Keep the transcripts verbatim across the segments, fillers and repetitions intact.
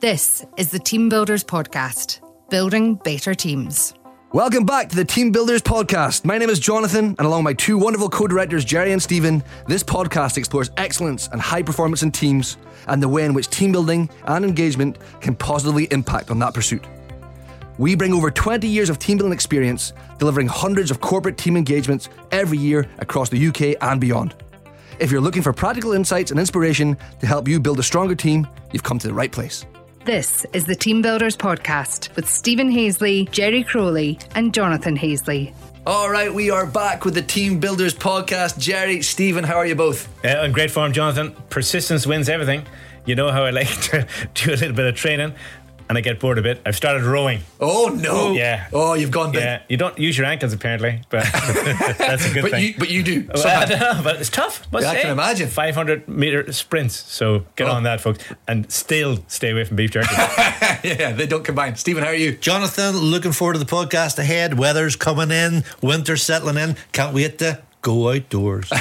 This is the Team Builders Podcast, building better teams. Welcome back to the Team Builders Podcast. My name is Jonathan, and along with my two wonderful co-directors, Jerry and Stephen, this podcast explores excellence and high performance in teams and the way in which team building and engagement can positively impact on that pursuit. We bring over twenty years of team building experience, delivering hundreds of corporate team engagements every year across the U K and beyond. If you're looking for practical insights and inspiration to help you build a stronger team, you've come to the right place. This is the Team Builders Podcast with Stephen Hazley, Jerry Crowley and Jonathan Hazley. All right, we are back with the Team Builders Podcast. Jerry, Stephen, how are you both? Uh, in great form, Jonathan. Persistence wins everything. You know how I like to do a little bit of training and I get bored a bit. I've started rowing. Oh, no. Yeah. Oh, you've gone big. Yeah. You don't use your ankles, apparently, but that's a good but thing. You, but you do. Well, I don't know, but it's tough. Yeah, I can imagine. five hundred metre sprints. So get oh. on that, folks. And still stay away from beef jerky. Yeah, they don't combine. Stephen, how are you? Jonathan, looking forward to the podcast ahead. Weather's coming in. Winter's settling in. Can't wait to go outdoors.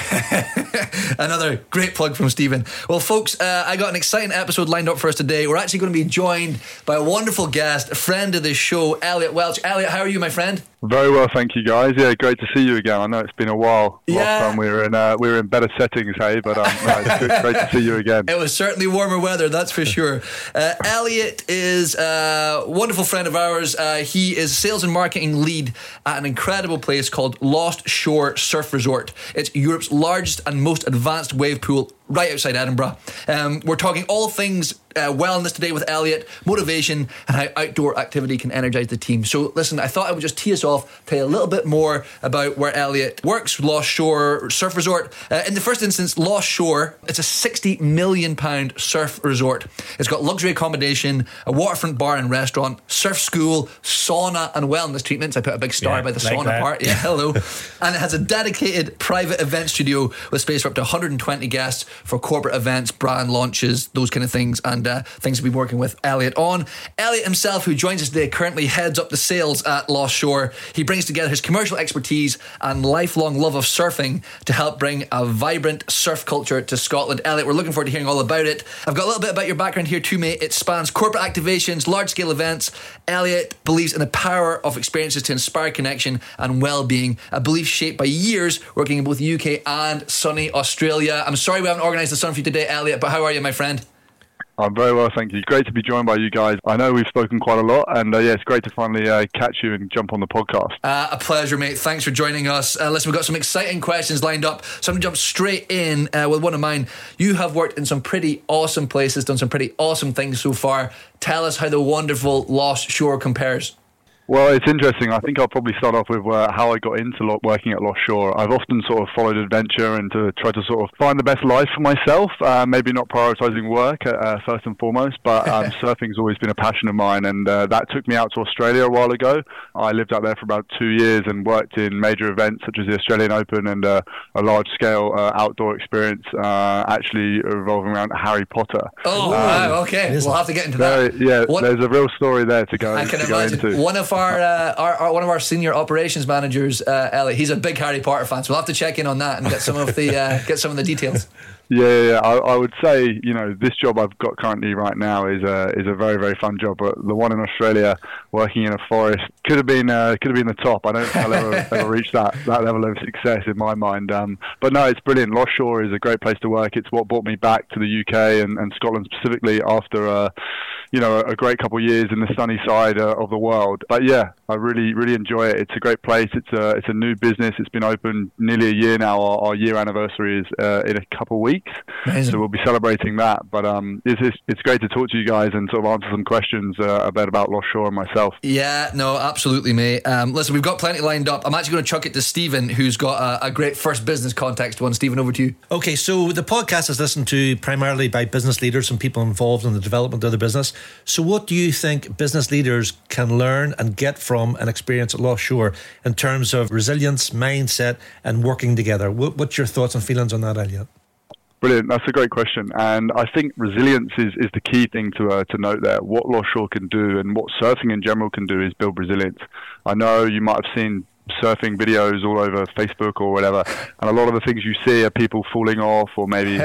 Another great plug from Stephen. Well, folks, uh, I got an exciting episode lined up for us today. We're actually going to be joined by a wonderful guest, a friend of the show, Elliot Welch. Elliot, how are you, my friend? Very well, thank you, guys. Yeah, great to see you again. I know it's been a while. Yeah. Last time we were in uh, we were in better settings, hey, but um, no, it's good, great to see you again. It was certainly warmer weather, that's for sure. Uh, Elliot is a wonderful friend of ours. Uh, he is sales and marketing lead at an incredible place called Lost Shore Surf Resort. It's Europe's largest and most advanced wave pool right outside Edinburgh. Um, we're talking all things uh, wellness today with Elliot, motivation, and how outdoor activity can energise the team. So listen, I thought I would just tee us off, tell you a little bit more about where Elliot works, Lost Shore Surf Resort. Uh, in the first instance, Lost Shore, it's a sixty million pound surf resort. It's got luxury accommodation, a waterfront bar and restaurant, surf school, sauna and wellness treatments. I put a big star yeah, by the like sauna that. part. Yeah, hello. And it has a dedicated private event studio with space for up to one hundred twenty guests for corporate events, brand launches, those kind of things, and uh, things to be working with Elliot on. Elliot himself, who joins us today, currently heads up the sales at Lost Shore. He brings together his commercial expertise and lifelong love of surfing to help bring a vibrant surf culture to Scotland. Elliot, we're looking forward to hearing all about it. I've got a little bit about your background here too, mate. It spans corporate activations, large-scale events. Elliot believes in the power of experiences to inspire connection and well-being, a belief shaped by years working in both the U K and sunny Australia. I'm sorry we haven't organised the sun for you today, Elliot, but how are you, my friend? I'm very well, thank you. Great to be joined by you guys. I know we've spoken quite a lot, and uh, yeah, it's great to finally uh, catch you and jump on the podcast. Uh, a pleasure, mate. Thanks for joining us. Uh, listen, we've got some exciting questions lined up, so I'm going to jump straight in uh, with one of mine. You have worked in some pretty awesome places, done some pretty awesome things so far. Tell us how the wonderful Lost Shore compares. Well, it's interesting. I think I'll probably start off with uh, how I got into lo- working at Lost Shore. I've often sort of followed adventure and to try to sort of find the best life for myself, uh, maybe not prioritising work uh, first and foremost, but um, surfing's always been a passion of mine, and uh, that took me out to Australia a while ago. I lived out there for about two years and worked in major events such as the Australian Open and uh, a large-scale uh, outdoor experience uh, actually revolving around Harry Potter. Oh, um, wow, okay. We'll have to get into that. Very, yeah, What? There's a real story there to go, I can to go imagine. into. One of our Our, uh, our, our one of our senior operations managers, uh, Elliot, he's a big Harry Potter fan, so we'll have to check in on that and get some of the uh, get some of the details. Yeah, yeah, yeah. I, I would say, you know, this job I've got currently right now is a is a very very fun job. But the one in Australia, working in a forest, could have been uh, could have been the top. I don't think I'll ever, ever reach that that level of success in my mind. Um, but no, it's brilliant. Lost Shore is a great place to work. It's what brought me back to the U K and, and Scotland specifically after uh, you know a great couple of years in the sunny side uh, of the world. But yeah, I really really enjoy it. It's a great place. It's a it's a new business. It's been open nearly a year now. Our, our year anniversary is uh, in a couple of weeks. Amazing. So we'll be celebrating that. But um, it's, it's it's great to talk to you guys and sort of answer some questions uh, a bit about Lost Shore and myself. Yeah, no, absolutely, mate. Um, listen, we've got plenty lined up. I'm actually going to chuck it to Stephen, who's got a, a great first business context one. Stephen, over to you. Okay, so the podcast is listened to primarily by business leaders and people involved in the development of the business. So what do you think business leaders can learn and get from an experience at Lost Shore in terms of resilience, mindset and working together? What, what's your thoughts and feelings on that, Elliot? Brilliant. That's a great question. And I think resilience is, is the key thing to uh, to note there. What Lost Shore can do and what surfing in general can do is build resilience. I know you might have seen surfing videos all over Facebook or whatever, and a lot of the things you see are people falling off or maybe... Yeah.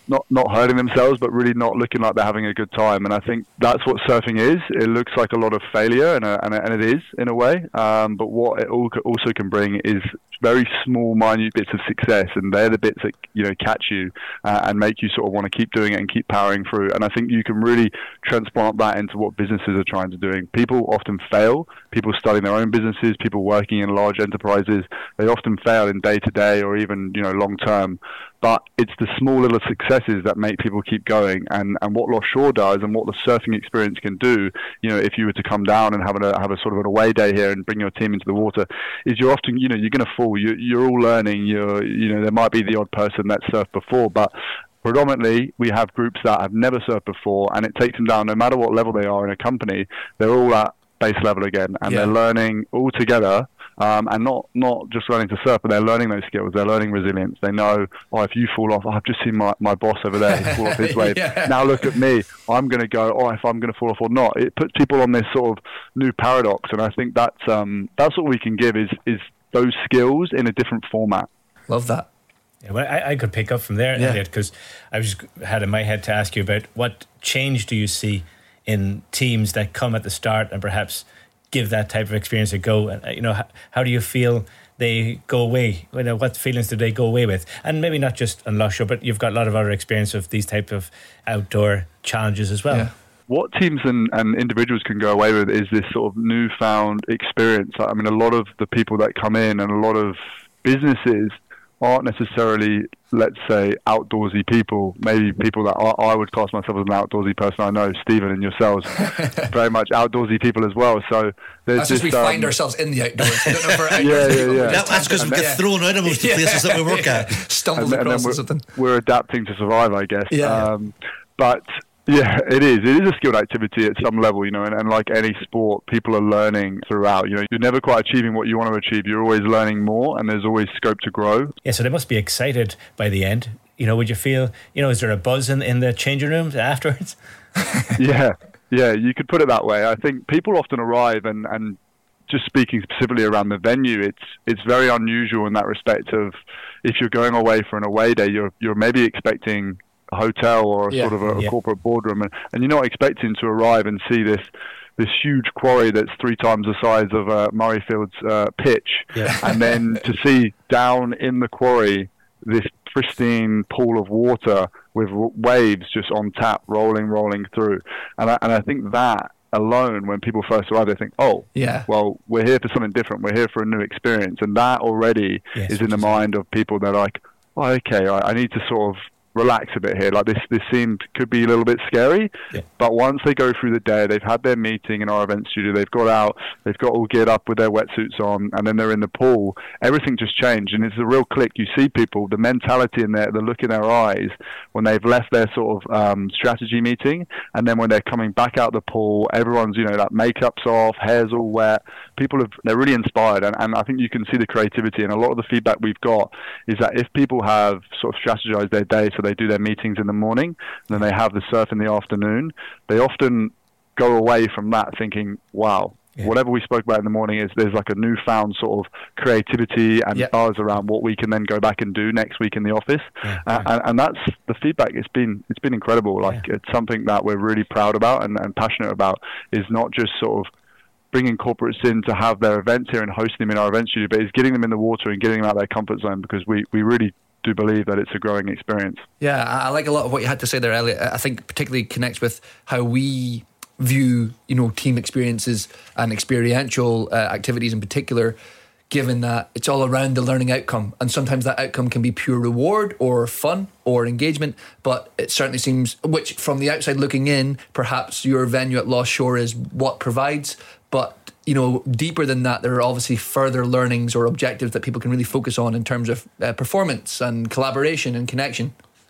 not not hurting themselves, but really not looking like they're having a good time. And I think that's what surfing is. It looks like a lot of failure, and a, and, a, and it is in a way. Um, but what it also can bring is very small, minute bits of success, and they're the bits that you know catch you uh, and make you sort of want to keep doing it and keep powering through. And I think you can really transplant that into what businesses are trying to do. People often fail. People starting their own businesses, people working in large enterprises, they often fail in day to day or even you know long term. But it's the small little successes that make people keep going, and, and what Lost Shore does, and what the surfing experience can do. You know, if you were to come down and have a have a sort of an away day here and bring your team into the water, is you're often you know you're going to fall. You, you're all learning. You're you know there might be the odd person that's surfed before, but predominantly we have groups that have never surfed before, and it takes them down no matter what level they are in a company. They're all at base level again, and yeah. they're learning all together. Um, and not, not just learning to surf, but they're learning those skills. They're learning resilience. They know, oh, if you fall off, oh, I've just seen my, my boss over there he fall off his wave. yeah. Now look at me. I'm going to go, oh, if I'm going to fall off or not. It puts people on this sort of new paradox, and I think that's um, that's what we can give is is those skills in a different format. Love that. Yeah, well, I, I could pick up from there, Elliot, because I was had in my head to ask you about what change do you see in teams that come at the start and perhaps give that type of experience a go. And you know, how, how do you feel they go away? You know, what feelings do they go away with? And maybe not just on Lost Shore, but you've got a lot of other experience of these type of outdoor challenges as well. Yeah. What teams and, and individuals can go away with is this sort of newfound experience. I mean, a lot of the people that come in and a lot of businesses aren't necessarily, let's say, outdoorsy people. Maybe people that I, I would class myself as an outdoorsy person. I know Stephen and yourselves very much outdoorsy people as well. So there's that's just we um, find ourselves in the outdoors. Don't know for outdoors yeah, yeah, yeah. That, that's because we get yeah. thrown out of most of the places that we work at. Stumbled and, across and or something. We're adapting to survive, I guess. Yeah. Um, but yeah, it is. It is a skilled activity at some level, you know, and, and like any sport, people are learning throughout. You know, you're never quite achieving what you want to achieve. You're always learning more, and there's always scope to grow. Yeah, so they must be excited by the end. You know, would you feel, you know, is there a buzz in, in the changing rooms afterwards? yeah, yeah, you could put it that way. I think people often arrive, and, and just speaking specifically around the venue, it's it's very unusual in that respect of if you're going away for an away day, you're you're maybe expecting a hotel or a yeah. sort of a, a yeah. corporate boardroom, and, and you're not expecting to arrive and see this this huge quarry that's three times the size of uh, Murrayfield's uh, pitch, yeah. and then to see down in the quarry this pristine pool of water with waves just on tap, rolling, rolling through, and I, and I think that alone, when people first arrive, they think, oh, yeah. well, we're here for something different. We're here for a new experience, and that already yes, is in the mind of people. They're like, oh, okay, I, I need to sort of relax a bit here. Like this, this scene could be a little bit scary, yeah. but once they go through the day, they've had their meeting in our event studio, they've got out, they've got all geared up with their wetsuits on, and then they're in the pool. Everything just changed, and it's a real click. You see people, the mentality in their, the look in their eyes when they've left their sort of um, strategy meeting, and then when they're coming back out the pool, everyone's, you know, that makeup's off, hair's all wet. People have, they're really inspired, and, and I think you can see the creativity. And a lot of the feedback we've got is that if people have sort of strategized their day, so they do their meetings in the morning, and then they have the surf in the afternoon, they often go away from that thinking, wow, yeah. whatever we spoke about in the morning is there's like a newfound sort of creativity and yeah. buzz around what we can then go back and do next week in the office. Yeah, uh, right. and, and that's the feedback. It's been it's been incredible. Like yeah. it's something that we're really proud about and, and passionate about, is not just sort of bringing corporates in to have their events here and hosting them in our event studio, but it's getting them in the water and getting them out of their comfort zone, because we, we really do believe that it's a growing experience. Yeah, I like a lot of what you had to say there, Elliot. I think particularly connects with how we view, you know, team experiences and experiential uh, activities in particular, given that it's all around the learning outcome. And sometimes that outcome can be pure reward or fun or engagement, but it certainly seems, which from the outside looking in, perhaps your venue at Lost Shore is what provides, but you know, deeper than that, there are obviously further learnings or objectives that people can really focus on in terms of uh, performance and collaboration and connection.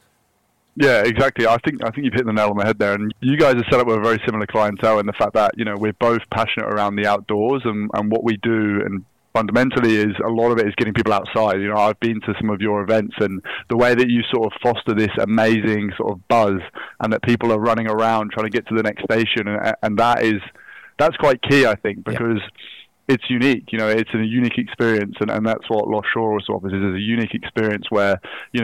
Yeah, exactly. I think I think you've hit the nail on the head there. And you guys are set up with a very similar clientele in the fact that, you know, we're both passionate around the outdoors, and, and what we do, and fundamentally is a lot of it is getting people outside. You know, I've been to some of your events, and the way that you sort of foster this amazing sort of buzz, and that people are running around trying to get to the next station, and, and that is that's quite key, I think, because yeah. it's unique. You know, it's a unique experience, and, and that's what Lost Shore also offers, is a unique experience where, you know,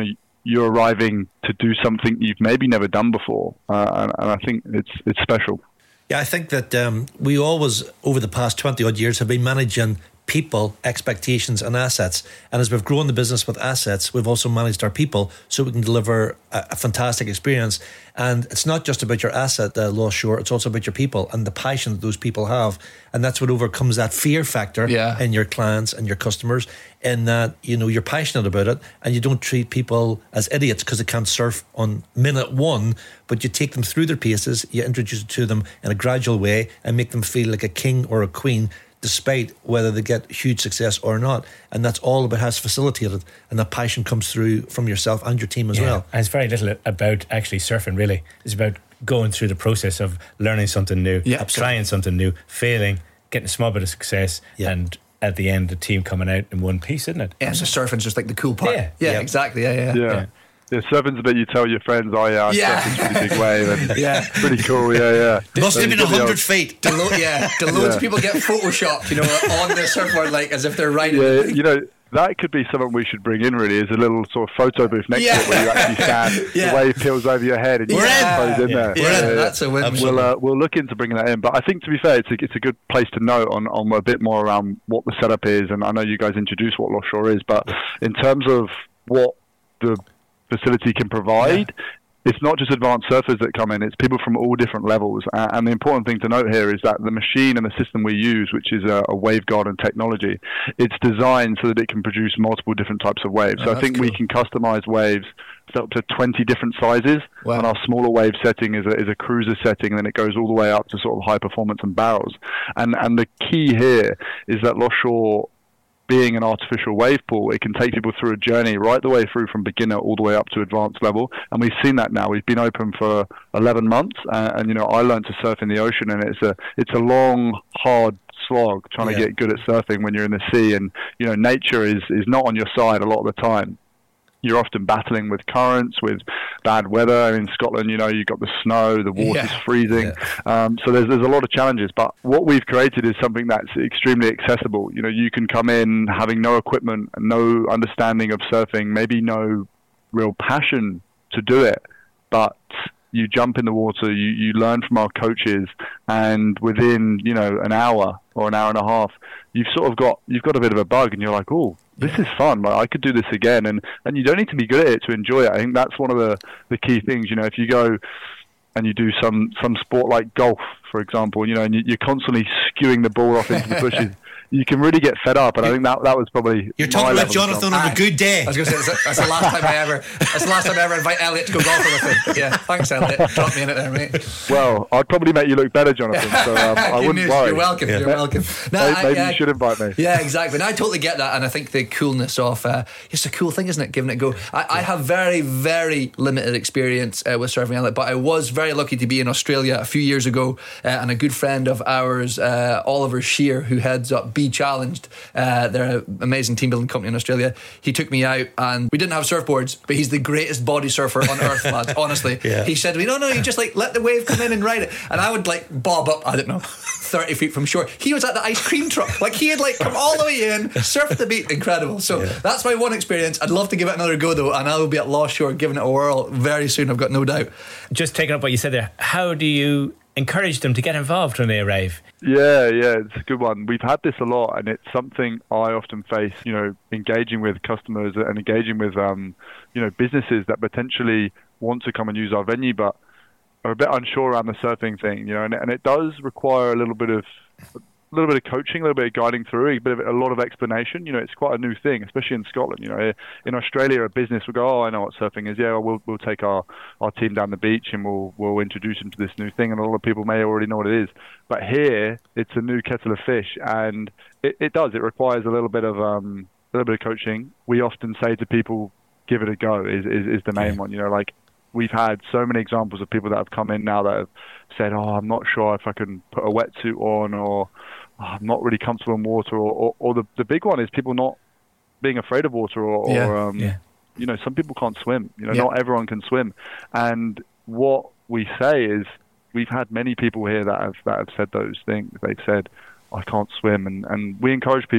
you're arriving to do something you've maybe never done before, uh, and, and I think it's it's special. Yeah, I think that um, we always, over the past twenty odd years, have been managing people, expectations and assets. And as we've grown the business with assets, we've also managed our people so we can deliver a, a fantastic experience. And it's not just about your asset, uh, Lost Shore, it's also about your people and the passion that those people have. And that's what overcomes that fear factor yeah. in your clients and your customers, in that, you know, you're passionate about it and you don't treat people as idiots because they can't surf on minute one, but you take them through their paces, you introduce it to them in a gradual way and make them feel like a king or a queen, despite whether they get huge success or not. And that's all about how it's facilitated, and that passion comes through from yourself and your team as yeah. well. And it's very little about actually surfing, really. It's about going through the process of learning something new, yeah, trying something new, failing, getting a small bit of success, yeah. and at the end the team coming out in one piece, isn't it? Yeah, so surfing's just like the cool part. Yeah, yeah, yeah. exactly. Yeah, yeah. Yeah. yeah. Yeah, surfing's a bit you tell your friends, oh yeah, I yeah. surfed this really big wave, and yeah. pretty cool, yeah, yeah. Must have been a hundred feet. Do lo- yeah, do loads yeah. of people get photoshopped, you know, on the surfboard, like as if they're riding. Yeah, you know, that could be something we should bring in, really, is a little sort of photo booth next yeah. to it where you actually stand, yeah. the wave peels over your head and you yeah. can pose in yeah. there. Yeah, yeah, yeah. that's a win. We'll, uh, we'll look into bringing that in. But I think, to be fair, it's a, it's a good place to note on, on a bit more around what the setup is. And I know you guys introduced what Lost Shore is, but in terms of what the facility can provide, yeah. it's not just advanced surfers that come in, it's people from all different levels. Uh, and the important thing to note here is that the machine and the system we use, which is a, a waveguard technology, it's designed so that it can produce multiple different types of waves. Oh, so I think cool. we can customize waves up to twenty different sizes. Wow. And our smaller wave setting is a, is a cruiser setting, and then it goes all the way up to sort of high performance and barrels. And, and the key here is that Lost Shore, being an artificial wave pool, it can take people through a journey right the way through from beginner all the way up to advanced level. And we've seen that now. We've been open for eleven months, uh, and you know, I learned to surf in the ocean, and it's a it's a long, hard slog trying yeah. to get good at surfing when you're in the sea. And you know, nature is is not on your side a lot of the time. You're often battling with currents, with bad weather. In Scotland, you know, you've got the snow, the water's yeah. freezing. Yeah. Um, so there's there's a lot of challenges. But what we've created is something that's extremely accessible. You know, you can come in having no equipment, no understanding of surfing, maybe no real passion to do it, but you jump in the water, you, you learn from our coaches, and within, you know, an hour or an hour and a half, you've sort of got you've got a bit of a bug, and you're like, oh, this is fun. Like, I could do this again, and and you don't need to be good at it to enjoy it. I think that's one of the the key things. You know, if you go and you do some some sport like golf, for example, you know, and you, you're constantly skewing the ball off into the bushes, you can really get fed up. And I think that that was probably you're talking about Jonathan on a good day. I was going to say that's, that's the last time I ever that's the last time I ever invite Elliot to go golfing with him. Yeah, thanks, Elliot. Drop me in it there, mate. Well, I'd probably make you look better, Jonathan. So um, I wouldn't news. worry. You're welcome. Yeah. You're welcome. No, maybe I, maybe I, you should invite me. Yeah, exactly. And I totally get that, and I think the coolness of uh, it's a cool thing, isn't it? Giving it a go. I, I have very, very limited experience uh, with surfing, Elliot, but I was very lucky to be in Australia a few years ago, uh, and a good friend of ours, uh, Oliver Shear, who heads up Be Challenged. Uh, they're an amazing team building company in Australia. He took me out, and we didn't have surfboards, but he's the greatest body surfer on earth, lads. Honestly, yeah. He said to me, "No, no, you just like let the wave come in and ride it." And I would like bob up, I don't know, thirty feet from shore. He was at the ice cream truck, like he had like come all the way in, surfed the beat, incredible. So yeah. that's my one experience. I'd love to give it another go though, and I will be at Lost Shore giving it a whirl very soon. I've got no doubt. Just taking up what you said there, how do you encourage them to get involved when they arrive? Yeah, yeah, it's a good one. We've had this a lot, and it's something I often face, you know, engaging with customers and engaging with, um, you know, businesses that potentially want to come and use our venue, but are a bit unsure around the surfing thing, you know, and, and it does require a little bit of a little bit of coaching, a little bit of guiding through, a bit of a lot of explanation. You know, it's quite a new thing, especially in Scotland. You know, in Australia, a business will go, "Oh, I know what surfing is. Yeah, we'll we'll take our, our team down the beach and we'll we'll introduce them to this new thing." And a lot of people may already know what it is. But here, it's a new kettle of fish, and it, it does. It requires a little bit of um a little bit of coaching. We often say to people, "Give it a go." Is is, is the main yeah. one. You know, like. We've had so many examples of people that have come in now that have said, "Oh, I'm not sure if I can put a wetsuit on," or oh, "I'm not really comfortable in water," or, or, or the the big one is people not being afraid of water, or, yeah. or um, yeah. you know, some people can't swim. You know, yeah. not everyone can swim. And what we say is, we've had many people here that have that have said those things. They've said, "I can't swim," and and we encourage people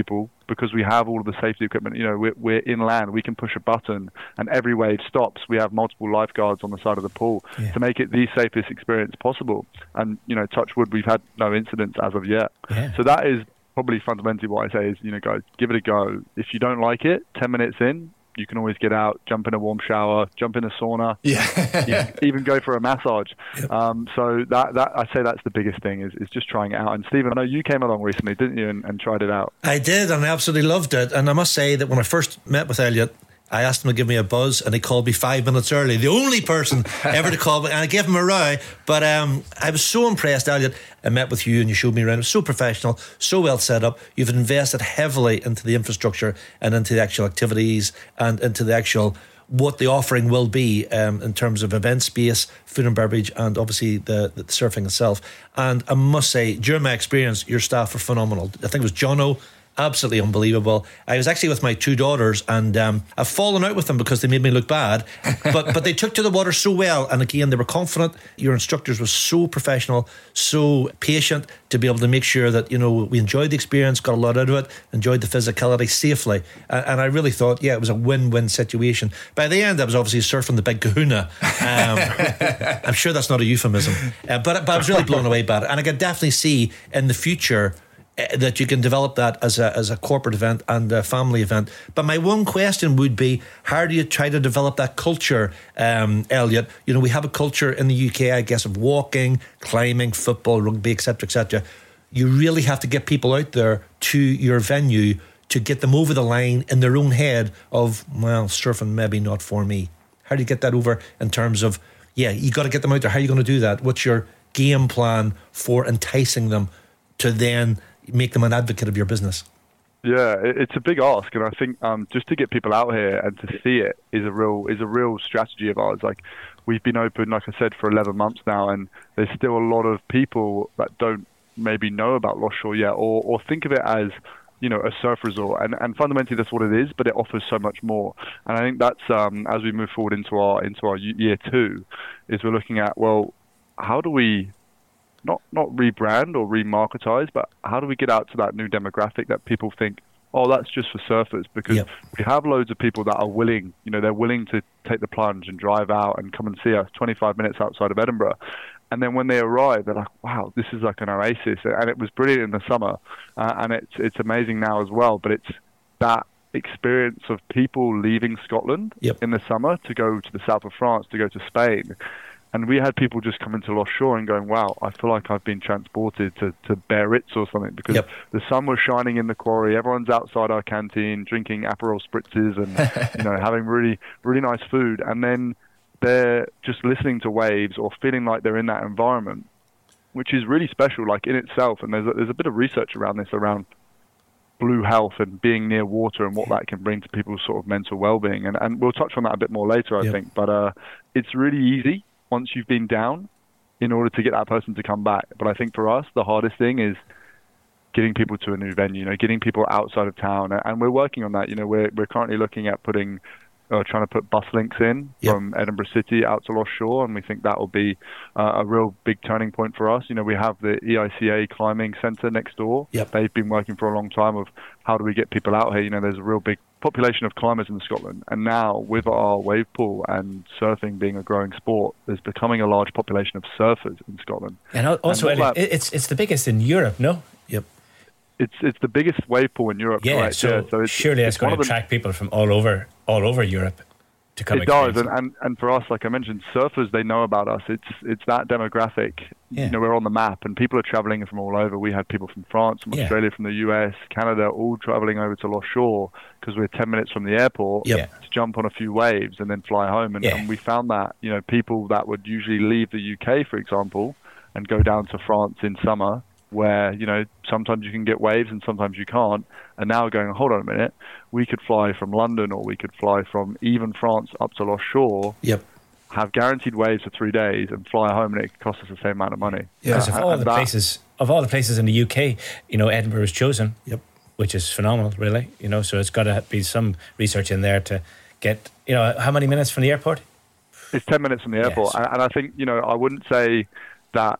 because we have all of the safety equipment. You know, we're, we're inland. We can push a button and every wave stops. We have multiple lifeguards on the side of the pool yeah. to make it the safest experience possible. And, you know, touch wood, we've had no incidents as of yet. Yeah. So that is probably fundamentally what I say is, you know, guys, give it a go. If you don't like it, ten minutes in, you can always get out, jump in a warm shower, jump in a sauna, yeah, even go for a massage. Yep. Um, so that that I say that's the biggest thing is, is just trying it out. And Stephen, I know you came along recently, didn't you, and, and tried it out? I did, and I absolutely loved it. And I must say that when I first met with Elliot, I asked him to give me a buzz, and he called me five minutes early. The only person ever to call me, and I gave him a row. But um, I was so impressed, Elliot. I met with you, and you showed me around. It was so professional, so well set up. You've invested heavily into the infrastructure and into the actual activities and into the actual what the offering will be um, in terms of event space, food and beverage, and obviously the, the surfing itself. And I must say, during my experience, your staff were phenomenal. I think it was Jono. Absolutely unbelievable. I was actually with my two daughters, and um, I've fallen out with them because they made me look bad. But but they took to the water so well, and again, they were confident. Your instructors were so professional, so patient to be able to make sure that, you know, we enjoyed the experience, got a lot out of it, enjoyed the physicality safely. And, and I really thought, yeah, it was a win-win situation. By the end, I was obviously surfing the big kahuna. Um, I'm sure that's not a euphemism. Uh, but, but I was really blown away by it. And I could definitely see in the future that you can develop that as a as a corporate event and a family event. But my one question would be, how do you try to develop that culture, um, Elliot? You know, we have a culture in the U K, I guess, of walking, climbing, football, rugby, et cetera, et cetera. You really have to get people out there to your venue to get them over the line in their own head of, well, surfing maybe not for me. How do you get that over in terms of, yeah, you got to get them out there. How are you going to do that? What's your game plan for enticing them to then make them an advocate of your business? Yeah, it's a big ask, and I think um, just to get people out here and to see it is a real is a real strategy of ours. Like, we've been open, like I said, for eleven months now, and there's still a lot of people that don't maybe know about Lost Shore yet, or or think of it as, you know, a surf resort, and and fundamentally that's what it is, but it offers so much more. And I think that's um, as we move forward into our into our year two, is we're looking at, well, how do we not not rebrand or remarketize, but how do we get out to that new demographic that people think, oh, that's just for surfers? Because yep. we have loads of people that are willing, you know, they're willing to take the plunge and drive out and come and see us twenty-five minutes outside of Edinburgh. And then when they arrive, they're like, wow, this is like an oasis. And it was brilliant in the summer. Uh, and it's it's amazing now as well. But it's that experience of people leaving Scotland yep. in the summer to go to the south of France, to go to Spain. And we had people just come into Lost Shore and going, wow, I feel like I've been transported to, to Biarritz or something, because yep. the sun was shining in the quarry. Everyone's outside our canteen drinking Aperol spritzes and you know having really, really nice food. And then they're just listening to waves or feeling like they're in that environment, which is really special, like in itself. And there's a, there's a bit of research around this, around blue health and being near water and what that can bring to people's sort of mental well-being. And, and we'll touch on that a bit more later, I yep. think. But uh, it's really easy once you've been down in order to get that person to come back. But I think for us, the hardest thing is getting people to a new venue, you know, getting people outside of town. And we're working on that. You know, we're we're currently looking at putting, uh, trying to put bus links in yep. from Edinburgh City out to Lost Shore. And we think that will be uh, a real big turning point for us. You know, we have the E I C A Climbing Centre next door. Yep. They've been working for a long time of how do we get people out here. You know, there's a real big population of climbers in Scotland, and now with our wave pool and surfing being a growing sport, there's becoming a large population of surfers in Scotland. And also, and Elliot, it's it's the biggest in Europe, no? Yep. It's it's the biggest wave pool in Europe. Yeah, right? so, yeah, so it's, surely it's it's going to attract people from all over all over Europe to come. It does, and, and and for us, like I mentioned, surfers, they know about us. It's it's that demographic. Yeah. You know, we're on the map, and people are traveling from all over. We had people from France, from yeah. Australia, from the U S, Canada, all traveling over to Lost Shore because we're ten minutes from the airport yep. to jump on a few waves and then fly home. And, yeah. and we found that, you know, people that would usually leave the U K, for example, and go down to France in summer, where, you know, sometimes you can get waves and sometimes you can't, and now going, hold on a minute, we could fly from London or we could fly from even France up to Lost Shore, yep. have guaranteed waves for three days and fly home, and it cost us the same amount of money. Yeah, because of all the that, places of all the places in the U K, you know, Edinburgh was chosen, yep. which is phenomenal, really. You know, so it's got to be some research in there to get, you know, how many minutes from the airport? It's ten minutes from the airport, yes. and, and I think, you know, I wouldn't say that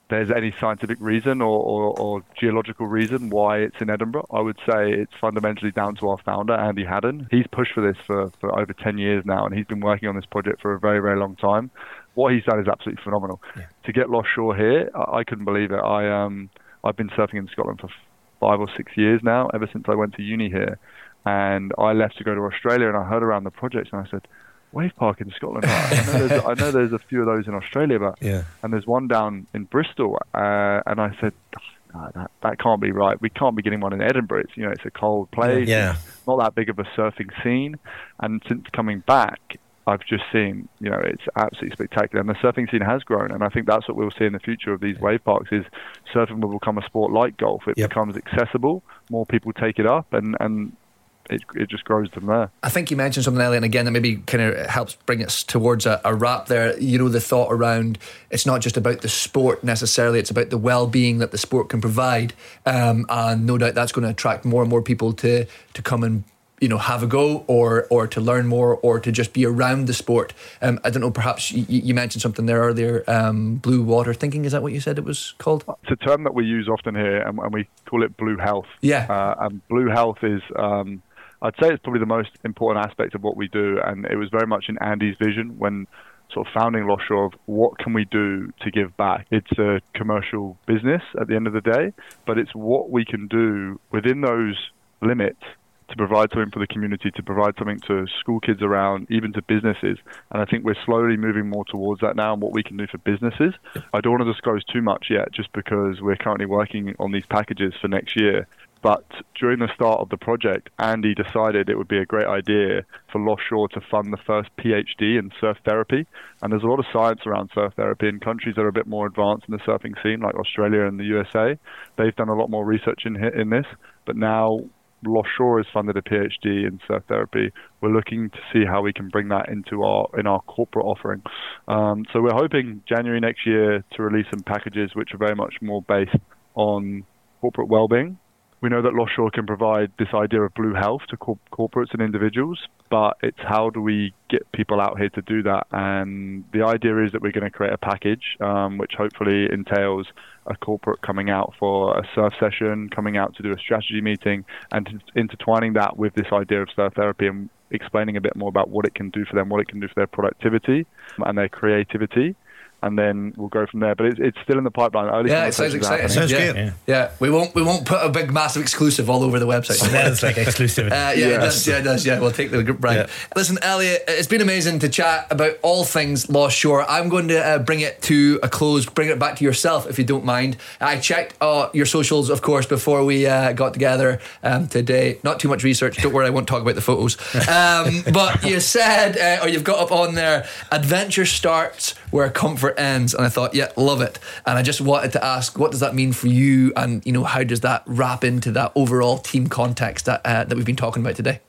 there's any scientific reason or, or, or geological reason why it's in Edinburgh. I would say it's fundamentally down to our founder, Andy Haddon. He's pushed for this for, for over ten years now, and he's been working on this project for a very, very long time. What he's done is absolutely phenomenal. Yeah. To get Lost Shore here, I, I couldn't believe it. I, um, I've been surfing in Scotland for five or six years now, ever since I went to uni here. And I left to go to Australia, and I heard around the project, and I said, wave park in Scotland. I know, there's, I know there's a few of those in Australia, but yeah. and there's one down in Bristol. Uh, and I said, oh, that that can't be right. We can't be getting one in Edinburgh. It's you know it's a cold place. Yeah. It's not that big of a surfing scene. And since coming back, I've just seen you know it's absolutely spectacular. And the surfing scene has grown. And I think that's what we'll see in the future of these wave parks is surfing will become a sport like golf. It yep. becomes accessible. More people take it up, and and. It, it just grows from there. I think you mentioned something, Elliot, and again, that maybe kind of helps bring us towards a, a wrap there. You know, the thought around it's not just about the sport necessarily, it's about the well-being that the sport can provide. Um, and no doubt that's going to attract more and more people to, to come and, you know, have a go or or to learn more or to just be around the sport. Um, I don't know, perhaps you, you mentioned something there earlier, um, blue water thinking, is that what you said it was called? It's a term that we use often here, and, and we call it blue health. Yeah. Uh, and blue health is... Um, I'd say it's probably the most important aspect of what we do, and it was very much in Andy's vision when sort of founding Lost Shore of what can we do to give back. It's a commercial business at the end of the day, but it's what we can do within those limits to provide something for the community, to provide something to school kids around, even to businesses. And I think we're slowly moving more towards that now and what we can do for businesses. I don't want to disclose too much yet just because we're currently working on these packages for next year. But during the start of the project, Andy decided it would be a great idea for Lost Shore to fund the first PhD in surf therapy. And there's a lot of science around surf therapy in countries that are a bit more advanced in the surfing scene, like Australia and the U S A. They've done a lot more research in in this. But now Lost Shore has funded a PhD in surf therapy. We're looking to see how we can bring that into our in our corporate offering. Um, so we're hoping January next year to release some packages which are very much more based on corporate well-being. We know that Lost Shore can provide this idea of blue health to corp- corporates and individuals, but it's how do we get people out here to do that? And the idea is that we're going to create a package, um, which hopefully entails a corporate coming out for a surf session, coming out to do a strategy meeting, and intertwining that with this idea of surf therapy and explaining a bit more about what it can do for them, what it can do for their productivity and their creativity. And then we'll go from there. But it's, it's still in the pipeline. Early yeah, it sounds exciting. Sounds yeah. good. Yeah. yeah, we won't we won't put a big massive exclusive all over the website. Sounds like exclusive. Uh, yeah, yes. it does. Yeah, it does. Yeah, we'll take the brag. Yeah. Listen, Elliot, it's been amazing to chat about all things Lost Shore. I'm going to uh, bring it to a close. Bring it back to yourself, if you don't mind. I checked uh, your socials, of course, before we uh, got together um, today. Not too much research. Don't worry, I won't talk about the photos. Um, but you said, uh, or you've got up on there, adventure starts where comfort ends, and I thought, yeah, love it. And I just wanted to ask, what does that mean for you, and you know, how does that wrap into that overall team context that uh, that we've been talking about today?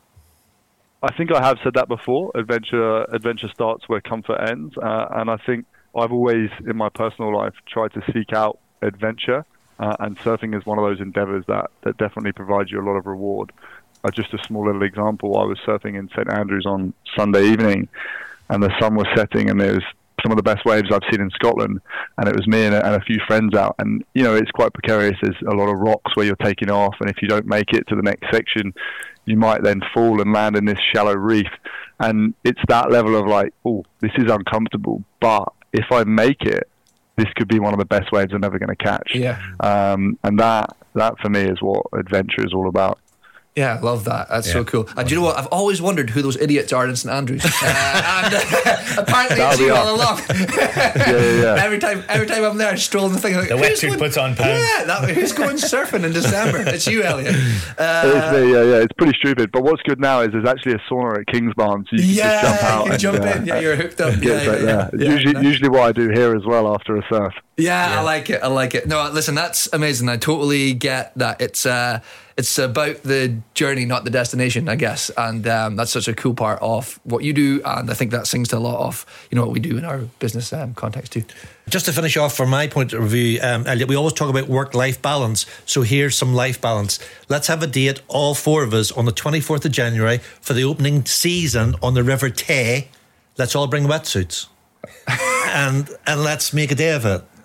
I think I have said that before. Adventure, adventure starts where comfort ends, uh, and I think I've always, in my personal life, tried to seek out adventure, uh, and surfing is one of those endeavours that that definitely provides you a lot of reward. Uh, just a small little example: I was surfing in Saint Andrews on Sunday evening, and the sun was setting, and there was some of the best waves I've seen in Scotland, and it was me and a, and a few friends out, and you know it's quite precarious. There's a lot of rocks where you're taking off, and if you don't make it to the next section, you might then fall and land in this shallow reef, and it's that level of like, oh, this is uncomfortable, but if I make it, this could be one of the best waves I'm ever going to catch. Yeah. Um, and that that for me is what adventure is all about. Yeah, I love that. That's yeah. so cool. And do you know what? I've always wondered who those idiots are in Saint Andrews. Uh, and uh, apparently it's you all along. yeah, yeah, yeah. Every time, every time I'm there, strolling the thing. Like, the wetsuit puts on pounds. Yeah, that, who's going surfing in December? It's you, Elliot. Uh, it's me, yeah, yeah. It's pretty stupid. But what's good now is there's actually a sauna at Kingsbarn, so you can yeah, just jump out. you can and, jump uh, in. Yeah, you're hooked up. Yeah, yeah, yeah, yeah. yeah. Usually, yeah. usually what I do here as well after a surf. Yeah, Yeah. I like it. I like it. No, listen, that's amazing. I totally get that. It's uh, it's about the journey, not the destination, I guess. And um, that's such a cool part of what you do. And I think that sings to a lot of, you know, what we do in our business um, context too. Just to finish off, from my point of view, um, Elliot, we always talk about work-life balance. So here's some life balance. Let's have a date, all four of us, on the twenty-fourth of January for the opening season on the River Tay. Let's all bring wetsuits. and and let's make a day of it.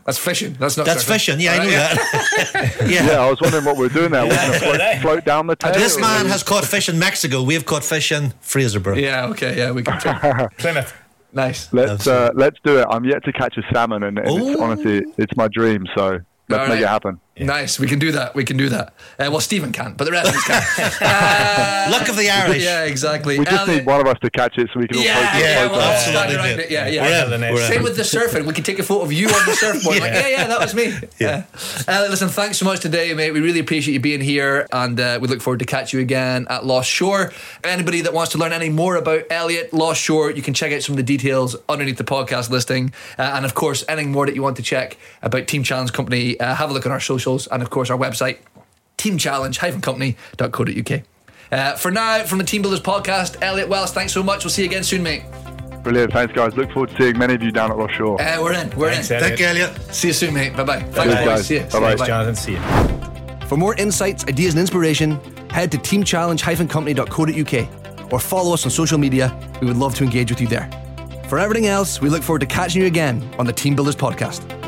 That's fishing. That's not That's surfing. fishing. Yeah, I All know right, that. yeah. Yeah, I was wondering what we were doing there. We're going to float, float down the tail. This or- man has caught fish in Mexico. We have caught fish in Fraserburgh. Yeah, okay, yeah, we can try. Plymouth. Nice. Let's uh, let's do it. I'm yet to catch a salmon, and, and it's, Ooh. honestly, it's my dream. So let's All make right. it happen. Nice. We can do that. We can do that. Uh, well, Stephen can't, but the rest of us can. Uh, Luck of the Irish. Yeah, exactly. We just Elliot- need one of us to catch it, so we can all Yeah, post yeah, it. well, I'll absolutely, stand around mate. it. Yeah, yeah. We're yeah. in the next. We're in. Same with the surfing. We can take a photo of you on the surfboard. Like, yeah, yeah, that was me. Yeah. Uh, listen, thanks so much today, mate. We really appreciate you being here, and uh, we look forward to catch you again at Lost Shore. Anybody that wants to learn any more about Elliot, Lost Shore, you can check out some of the details underneath the podcast listing. Uh, and of course, anything more that you want to check about Team Challenge Company, uh, have a look on our socials and of course our website, team challenge dash company dot co dot uk. Uh, for now, from the Team Builders podcast, Elliot Wells, thanks so much. We'll see you again soon, mate. Brilliant. Thanks, guys. Look forward to seeing many of you down at Lost Shore. Uh, we're in. We're Thanks, in. Elliot. Thank you, Elliot. See you soon, mate. Bye-bye. Thanks, Cheers, boys. guys. See you. Bye-bye. Thanks, Jonathan. See you. For more insights, ideas, and inspiration, head to team challenge dash company dot co dot uk or follow us on social media. We would love to engage with you there. For everything else, we look forward to catching you again on the Team Builders podcast.